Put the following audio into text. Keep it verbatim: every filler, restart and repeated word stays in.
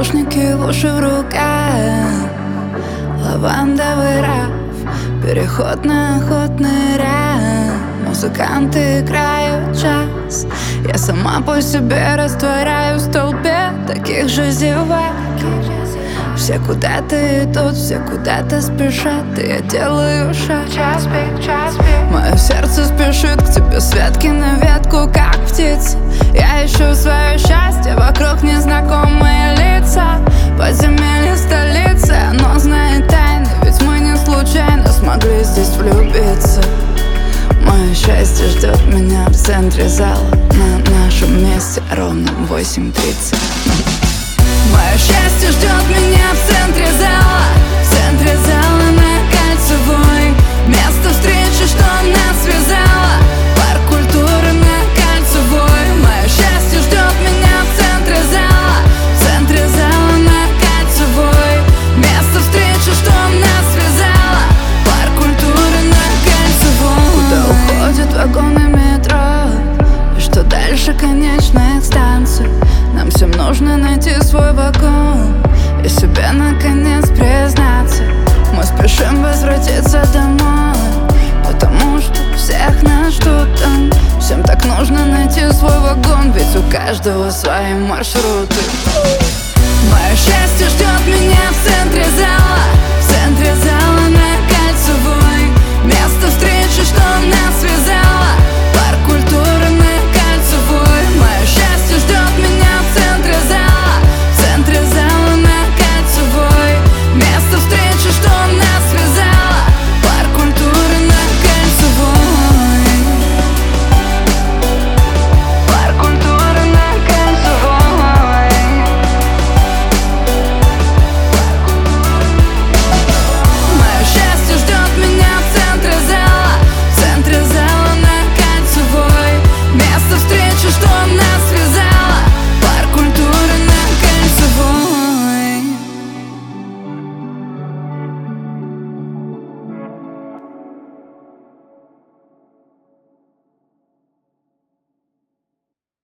наушники, уши в руках, лавандовый раф, переход на охотный ряд. Музыканты играют джаз, я сама по себе растворяюсь в толпе таких же зевак. Все куда-то идут, все куда-то спешат, и я делаю шаг. Час пик, час пик. Мое сердце спешит к тебе с ветки на ветку, как птица. Я ищу свое счастье, вокруг незнакомые лица. Подземелье столицы, оно знает тайны, ведь мы не случайно смогли здесь влюбиться. Мое счастье ждет меня в центре зала, на нашем месте ровно в восемь тридцать. Мое счастье ждет меня в центре зала, в центре зала на Кольцевой. Место встречи, что нас связало, парк культуры на Кольцевой. Мое счастье ждет меня в центре зала, в центре зала на Кольцевой. Место встречи, что нас связало, парк культуры на Кольцевой. Куда уходят вагоны метро, и что дальше конечная станция. Нам всем нужно найти свой вагон и себе наконец признаться. Мы спешим возвратиться домой, потому что всех нас ждут там. Всем так нужно найти свой вагон, ведь у каждого свои маршруты.